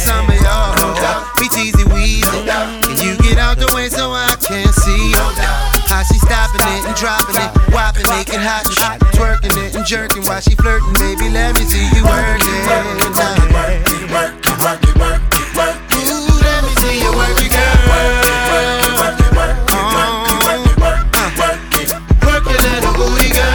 some of y'all be teasy weezy. Can you get out the way so I can see how she stopping it and dropping it, whopping, making hot, twerking it and jerking while she flirting? Baby, let me see you working. Ooh, let me see you work it, girl. Work your little booty, girl.